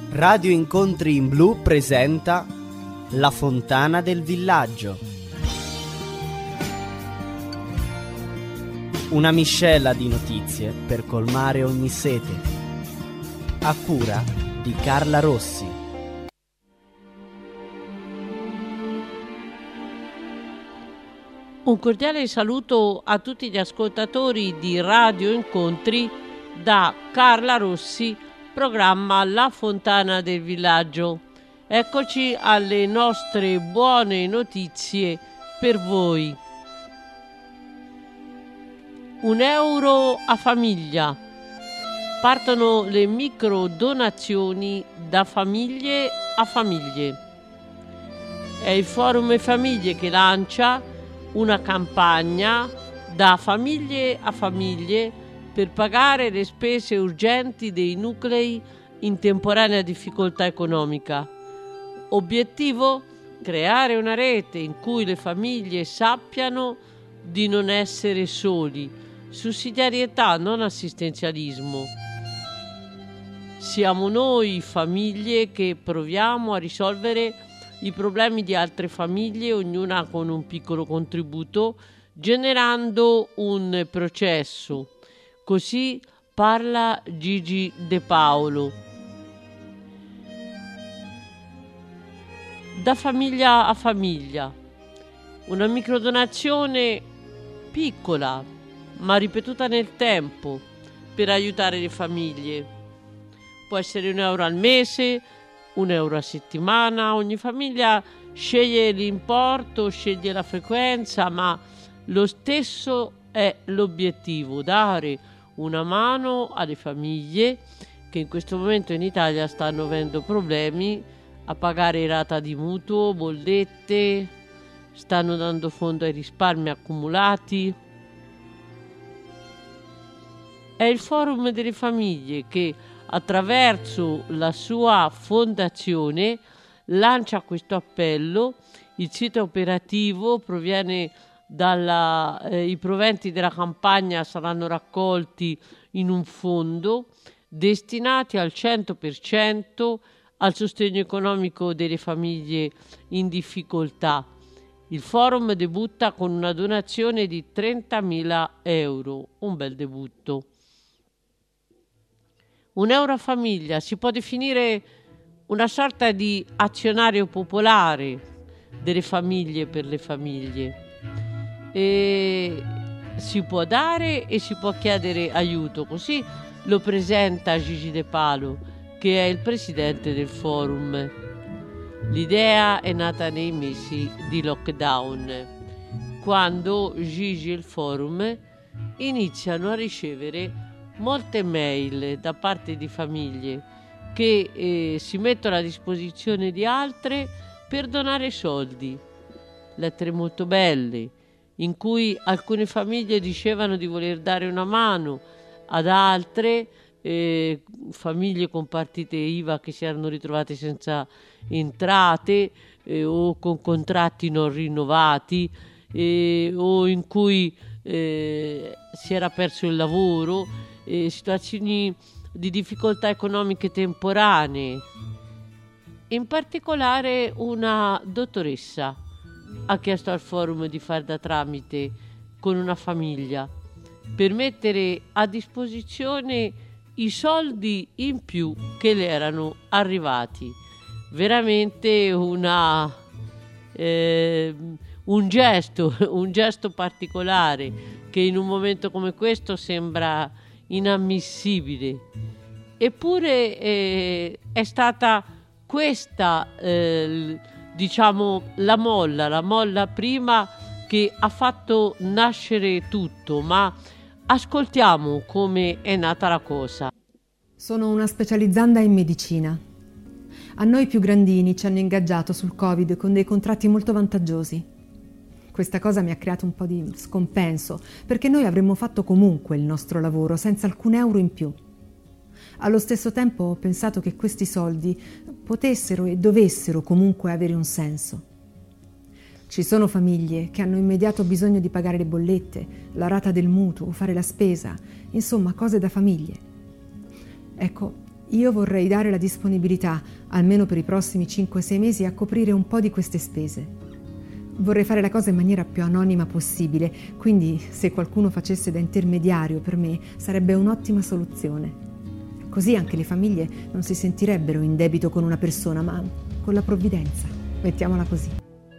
Radio Incontri in Blu presenta La Fontana del Villaggio. Una miscela di notizie per colmare ogni sete. A cura di Carla Rossi. Un cordiale saluto a tutti gli ascoltatori di Radio Incontri da Carla Rossi, programma La Fontana del Villaggio. Eccoci alle nostre buone notizie per voi. 1 euro a famiglia. Partono le micro donazioni da famiglie a famiglie. È il Forum Famiglie che lancia una campagna da famiglie a famiglie per pagare le spese urgenti dei nuclei in temporanea difficoltà economica. Obiettivo? Creare una rete in cui le famiglie sappiano di non essere soli. Sussidiarietà, non assistenzialismo. Siamo noi famiglie che proviamo a risolvere i problemi di altre famiglie, ognuna con un piccolo contributo, generando un processo. Così parla Gigi De Paolo. Da famiglia a famiglia. Una microdonazione piccola, ma ripetuta nel tempo, per aiutare le famiglie. Può essere 1 euro al mese, 1 euro a settimana. Ogni famiglia sceglie l'importo, sceglie la frequenza, ma lo stesso è l'obiettivo: dare una mano alle famiglie che in questo momento in Italia stanno avendo problemi a pagare rata di mutuo, bollette, stanno dando fondo ai risparmi accumulati. È il Forum delle Famiglie che attraverso la sua fondazione lancia questo appello. Il sito operativo proviene i proventi della campagna saranno raccolti in un fondo destinati al 100% al sostegno economico delle famiglie in difficoltà. Il forum debutta con una donazione di 30.000 euro, un bel debutto. 1 euro a famiglia si può definire una sorta di azionario popolare delle famiglie per le famiglie. E si può dare e si può chiedere aiuto, così lo presenta Gigi De Paolo, che è il presidente del forum. L'idea è nata nei mesi di lockdown, quando Gigi e il forum iniziano a ricevere molte mail da parte di famiglie che si mettono a disposizione di altre per donare soldi. Lettere molto belle, in cui alcune famiglie dicevano di voler dare una mano ad altre, famiglie con partite IVA che si erano ritrovate senza entrate o con contratti non rinnovati o in cui si era perso il lavoro, situazioni di difficoltà economiche temporanee. In particolare una dottoressa ha chiesto al forum di far da tramite con una famiglia per mettere a disposizione i soldi in più che le erano arrivati. Veramente un gesto particolare che in un momento come questo sembra inammissibile. Eppure è stata questa la molla prima che ha fatto nascere tutto. Ma ascoltiamo come è nata la cosa. Sono una specializzanda in medicina. A noi più grandini ci hanno ingaggiato sul Covid con dei contratti molto vantaggiosi. Questa cosa mi ha creato un po' di scompenso, perché noi avremmo fatto comunque il nostro lavoro senza alcun euro in più. Allo stesso tempo ho pensato che questi soldi potessero e dovessero comunque avere un senso. Ci sono famiglie che hanno immediato bisogno di pagare le bollette, la rata del mutuo, fare la spesa, insomma cose da famiglie. Ecco, Io vorrei dare la disponibilità, almeno per i prossimi 5-6 mesi, a coprire un po' di queste spese. Vorrei fare la cosa in maniera più anonima possibile, quindi se qualcuno facesse da intermediario per me sarebbe un'ottima soluzione. Così anche le famiglie non si sentirebbero in debito con una persona, ma con la provvidenza. Mettiamola così.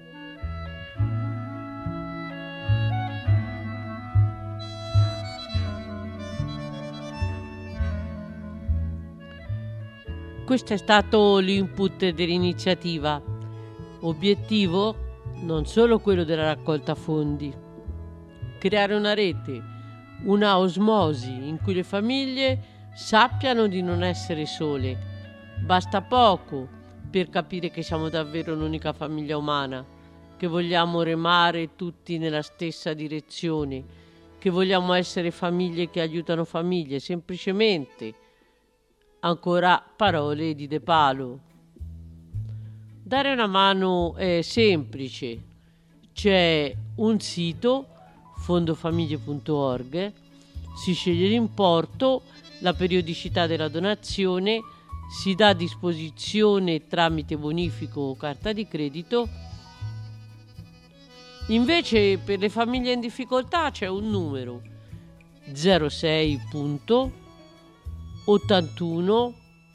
Questo è stato l'input dell'iniziativa. Obiettivo non solo quello della raccolta fondi, creare una rete, una osmosi in cui le famiglie sappiano di non essere sole. Basta poco per capire che siamo davvero l'unica famiglia umana, che vogliamo remare tutti nella stessa direzione, che vogliamo essere famiglie che aiutano famiglie, semplicemente. Ancora parole di De Palo. Dare una mano è semplice. C'è un sito, fondofamiglie.org, si sceglie l'importo, la periodicità della donazione, si dà a disposizione tramite bonifico o carta di credito. Invece per le famiglie in difficoltà c'è un numero 06 81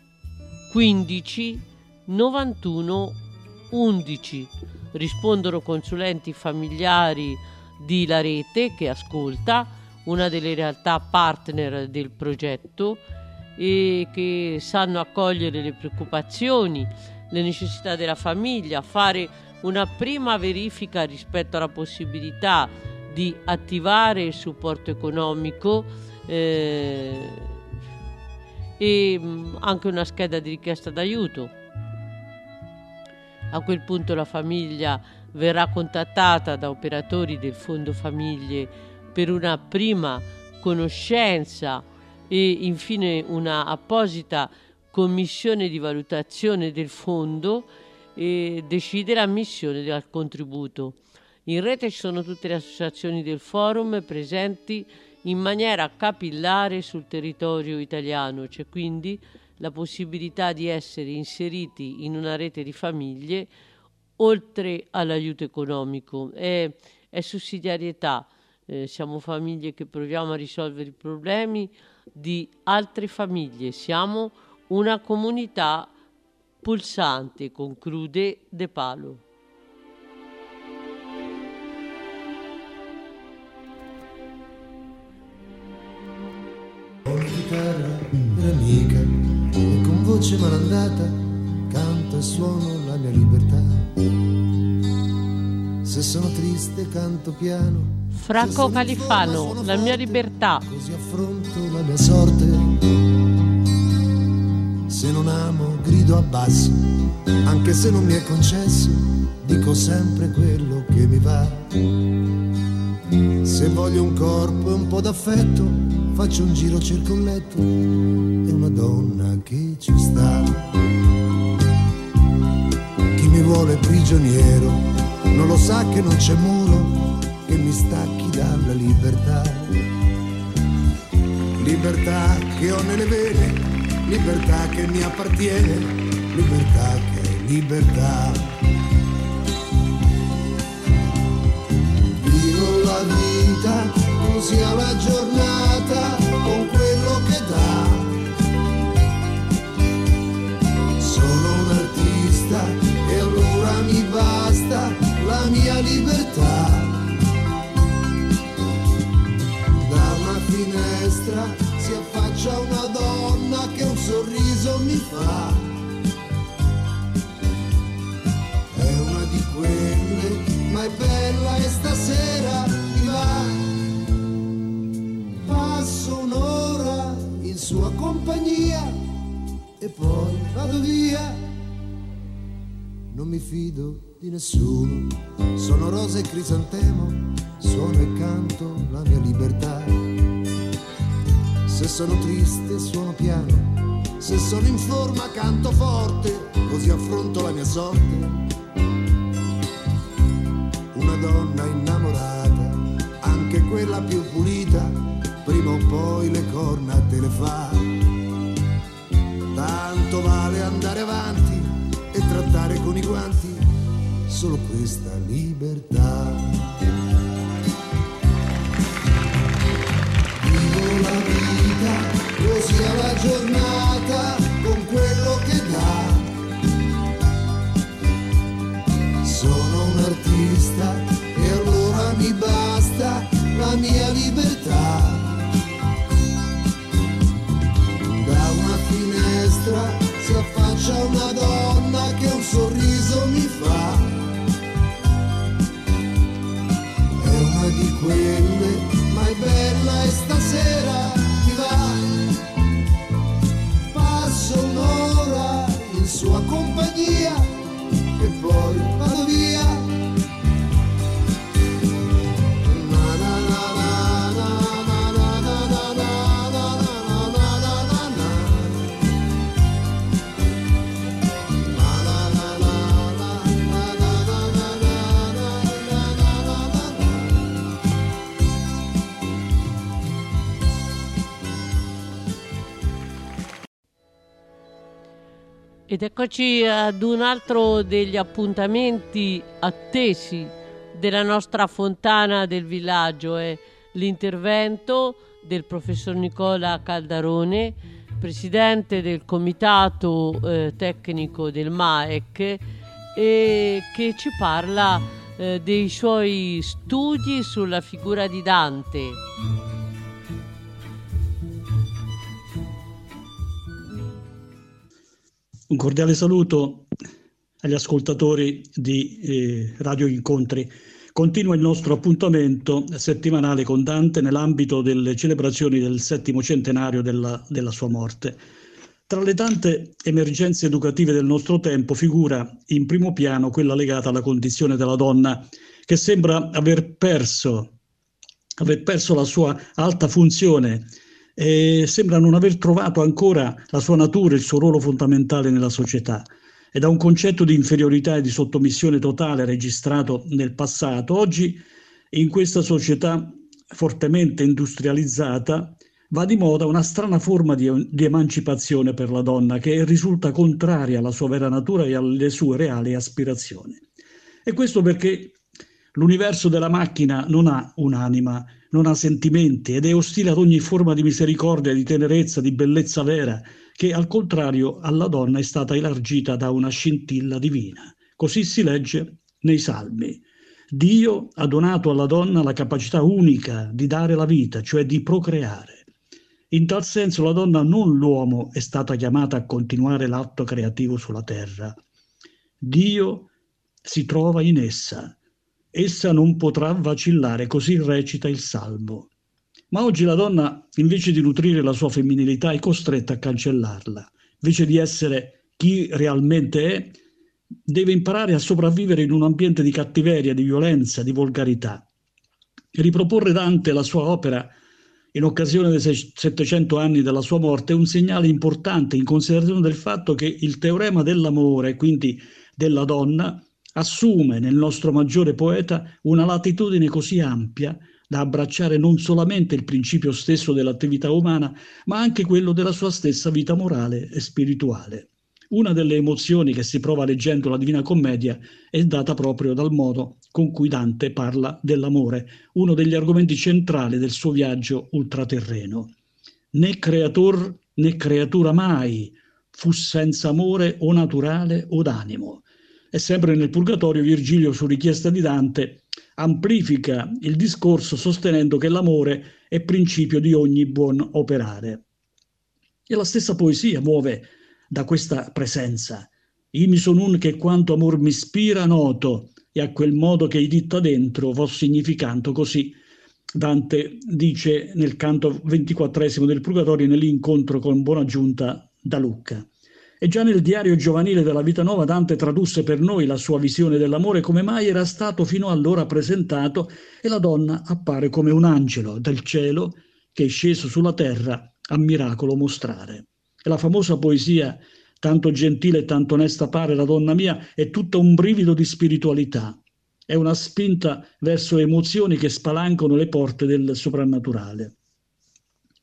15 91 11. Rispondono consulenti familiari di La Rete, che ascolta, una delle realtà partner del progetto, e che sanno accogliere le preoccupazioni, le necessità della famiglia, fare una prima verifica rispetto alla possibilità di attivare il supporto economico e anche una scheda di richiesta d'aiuto. A quel punto la famiglia verrà contattata da operatori del Fondo Famiglie per una prima conoscenza e infine una apposita commissione di valutazione del fondo e decide l'ammissione del contributo. In rete ci sono tutte le associazioni del forum presenti in maniera capillare sul territorio italiano. C'è quindi la possibilità di essere inseriti in una rete di famiglie oltre all'aiuto economico. È sussidiarietà. Siamo famiglie che proviamo a risolvere i problemi di altre famiglie. Siamo una comunità pulsante, conclude De Palo. Ho la chitarra dell'amica e con voce malandata canto e suono la mia libertà. Se sono triste canto piano. Franco Califano, La mia libertà. Così affronto la mia sorte. Se non amo grido a basso, anche se non mi è concesso, dico sempre quello che mi va. Se voglio un corpo e un po' d'affetto, faccio un giro, cerco un letto e una donna che ci sta. Chi mi vuole prigioniero non lo sa che non c'è muro che mi stacchi dalla libertà. Libertà che ho nelle vene, libertà che mi appartiene, libertà che è libertà. Vivo la vita così alla giornata con quello che dà. Sono un artista e allora mi basta la mia libertà. Da una finestra si affaccia una donna che un sorriso mi fa. È una di quelle, ma è bella e stasera mi va. Passo un'ora in sua compagnia e poi vado via. Non mi fido di nessuno, sono rosa e crisantemo, suono e canto la mia libertà. Se sono triste suono piano, se sono in forma canto forte, così affronto la mia sorte. Una donna innamorata, anche quella più pulita, prima o poi le corna te le fa. avanti e trattare con i guanti solo questa libertà. Vivo la vita così alla giornata con quello che dà. Sono un artista e allora mi basta la mia libertà. Da una finestra si affaccia una donna che un sorriso mi fa. È una di quelle, ma è bella e stasera ti va. Passo un'ora in sua compagnia e poi vado via. Ed eccoci ad un altro degli appuntamenti attesi della nostra fontana del villaggio, è l'intervento del professor Nicola Caldarone, presidente del comitato tecnico del MAEC, che ci parla dei suoi studi sulla figura di Dante. Un cordiale saluto agli ascoltatori di Radio Incontri. Continua il nostro appuntamento settimanale con Dante nell'ambito delle celebrazioni del 7° centenario della sua morte. Tra le tante emergenze educative del nostro tempo figura in primo piano quella legata alla condizione della donna, che sembra aver perso la sua alta funzione e sembra non aver trovato ancora la sua natura, il suo ruolo fondamentale nella società. E da un concetto di inferiorità e di sottomissione totale registrato nel passato, oggi in questa società fortemente industrializzata va di moda una strana forma di emancipazione per la donna che risulta contraria alla sua vera natura e alle sue reali aspirazioni. E questo perché l'universo della macchina non ha un'anima, non ha sentimenti ed è ostile ad ogni forma di misericordia, di tenerezza, di bellezza vera, che al contrario alla donna è stata elargita da una scintilla divina. Così si legge nei Salmi. Dio ha donato alla donna la capacità unica di dare la vita, cioè di procreare. In tal senso la donna, non l'uomo, è stata chiamata a continuare l'atto creativo sulla terra. Dio si trova in essa. Essa non potrà vacillare, così recita il Salmo. Ma oggi la donna, invece di nutrire la sua femminilità, è costretta a cancellarla. Invece di essere chi realmente è, deve imparare a sopravvivere in un ambiente di cattiveria, di violenza, di volgarità. E riproporre Dante la sua opera in occasione dei 700 anni della sua morte è un segnale importante in considerazione del fatto che il teorema dell'amore, quindi della donna, assume nel nostro maggiore poeta una latitudine così ampia da abbracciare non solamente il principio stesso dell'attività umana, ma anche quello della sua stessa vita morale e spirituale. Una delle emozioni che si prova leggendo la Divina Commedia è data proprio dal modo con cui Dante parla dell'amore, uno degli argomenti centrali del suo viaggio ultraterreno. Né creator né creatura mai fu senza amore o naturale o d'animo. E sempre nel Purgatorio Virgilio, su richiesta di Dante, amplifica il discorso sostenendo che l'amore è principio di ogni buon operare. E la stessa poesia muove da questa presenza. Imi son un che quanto amor mi ispira noto, e a quel modo che ditta dentro vo significando. Così Dante dice nel canto 24° del Purgatorio, nell'incontro con Buonaggiunta da Lucca. E già nel diario giovanile della Vita Nuova Dante tradusse per noi la sua visione dell'amore come mai era stato fino allora presentato, e la donna appare come un angelo del cielo che è sceso sulla terra a miracolo mostrare. E la famosa poesia tanto gentile e tanto onesta pare la donna mia è tutta un brivido di spiritualità, è una spinta verso emozioni che spalancano le porte del soprannaturale.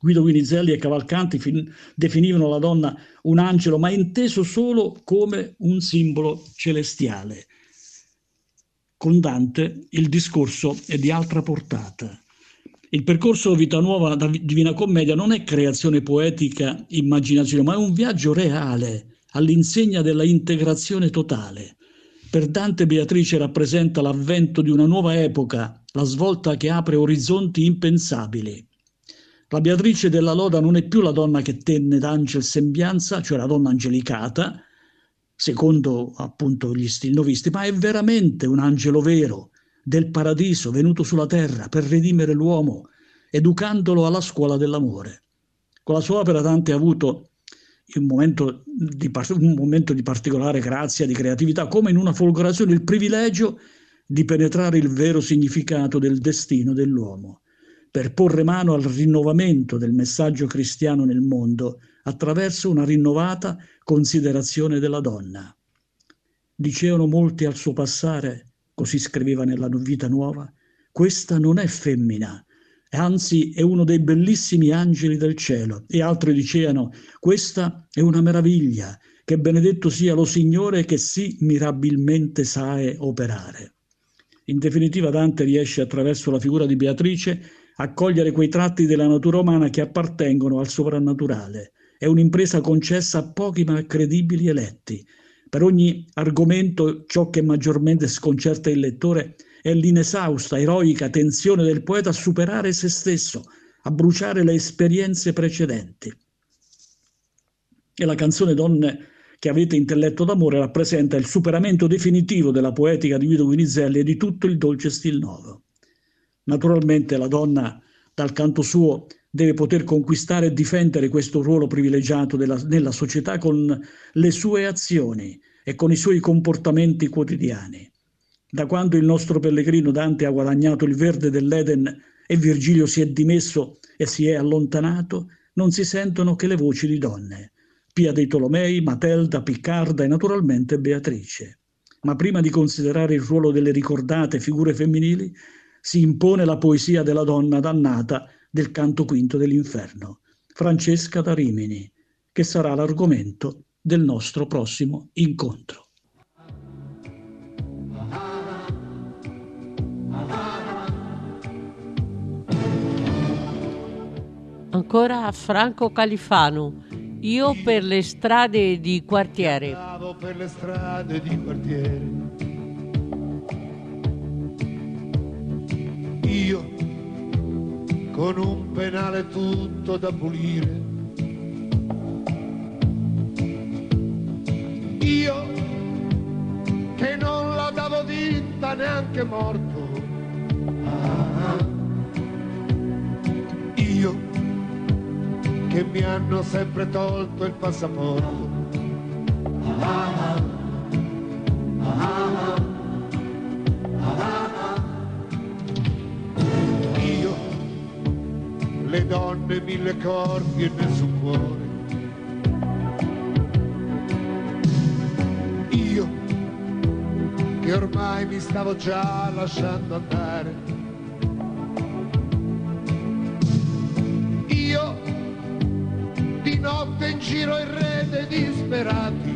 Guido Guinizelli e Cavalcanti definivano la donna un angelo, ma inteso solo come un simbolo celestiale. Con Dante il discorso è di altra portata. Il percorso Vita Nuova da Divina Commedia non è creazione poetica, immaginazione, ma è un viaggio reale all'insegna della integrazione totale. Per Dante Beatrice rappresenta l'avvento di una nuova epoca, la svolta che apre orizzonti impensabili. La Beatrice della Loda non è più la donna che tenne d'angel sembianza, cioè la donna angelicata, secondo appunto gli stilnovisti, ma è veramente un angelo vero, del paradiso, venuto sulla terra per redimere l'uomo, educandolo alla scuola dell'amore. Con la sua opera Dante ha avuto un momento di particolare grazia, di creatività, come in una folgorazione, il privilegio di penetrare il vero significato del destino dell'uomo, per porre mano al rinnovamento del messaggio cristiano nel mondo attraverso una rinnovata considerazione della donna. Dicevano molti al suo passare, così scriveva nella Vita Nuova, questa non è femmina, anzi è uno dei bellissimi angeli del cielo. E altri dicevano, questa è una meraviglia, che benedetto sia lo Signore che sì mirabilmente sae operare. In definitiva Dante riesce attraverso la figura di Beatrice a cogliere quei tratti della natura umana che appartengono al soprannaturale. È un'impresa concessa a pochi ma credibili eletti. Per ogni argomento ciò che maggiormente sconcerta il lettore è l'inesausta, eroica tensione del poeta a superare se stesso, a bruciare le esperienze precedenti. E la canzone Donne che avete intelletto d'amore rappresenta il superamento definitivo della poetica di Guido Guinizelli e di tutto il dolce stil nuovo. Naturalmente la donna, dal canto suo, deve poter conquistare e difendere questo ruolo privilegiato nella società con le sue azioni e con i suoi comportamenti quotidiani. Da quando il nostro pellegrino Dante ha guadagnato il verde dell'Eden e Virgilio si è dimesso e si è allontanato, non si sentono che le voci di donne. Pia dei Tolomei, Matelda, Piccarda e naturalmente Beatrice. Ma prima di considerare il ruolo delle ricordate figure femminili, si impone la poesia della donna dannata del canto quinto dell'inferno, Francesca da Rimini, che sarà l'argomento del nostro prossimo incontro. Ancora Franco Califano, io per le strade di quartiere. Andavo per le strade di quartiere. Io con un penale tutto da pulire. Io che non la davo vinta neanche morto. Io che mi hanno sempre tolto il passaporto. Io, le donne, mille corpi e nessun cuore. Io, che ormai mi stavo già lasciando andare. Io, di notte in giro in rete disperati.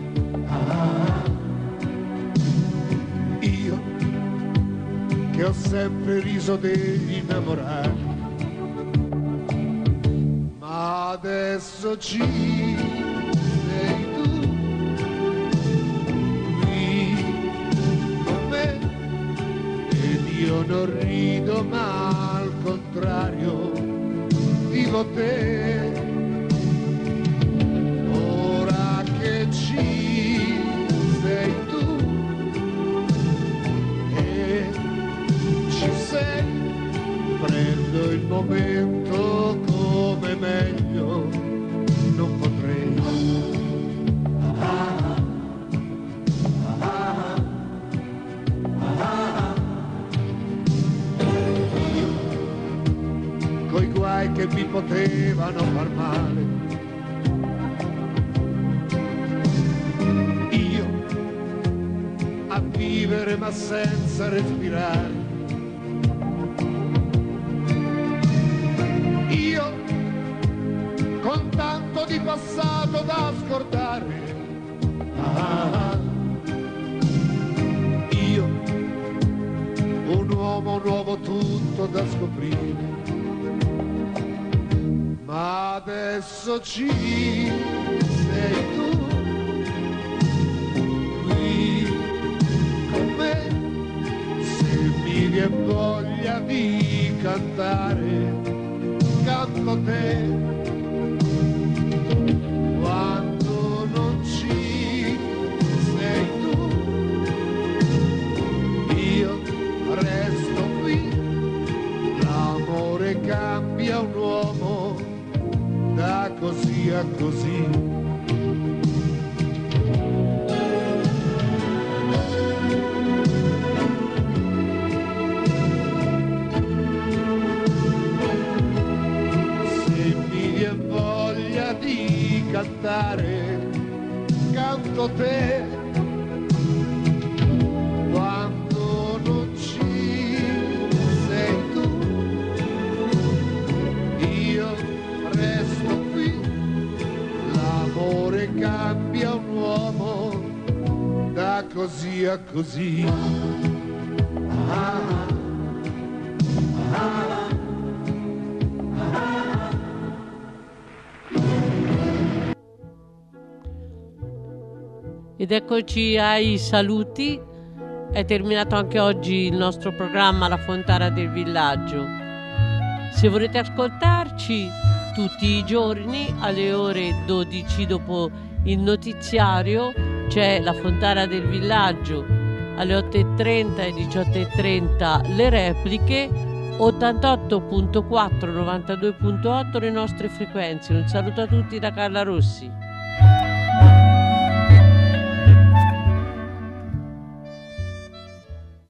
Io che ho sempre riso degli innamorati, ma adesso ci sei tu qui con me ed io non rido ma al contrario vivo te. Ci sei tu e ci sei, prendo il momento come meglio non potrei. Io, coi guai che mi potevano far male, vivere ma senza respirare. Io son tanto di passato da scordare. Io, un uomo nuovo tutto da scoprire, ma adesso ci sei tu, qui con me. Se mi viene voglia di cantare, canto te. Quando non ci sei tu, io resto qui. L'amore cambia un uomo da così a così. Di cantare, canto te. Quando non ci sei tu, io resto qui. L'amore cambia un uomo da così a così. Ed eccoci ai saluti. È terminato anche oggi il nostro programma La Fontana del Villaggio. Se volete ascoltarci tutti i giorni alle ore 12 dopo il notiziario c'è La Fontana del Villaggio, alle 8:30 e 18:30 le repliche, 88.4, 92.8 le nostre frequenze. Un saluto a tutti da Carla Rossi.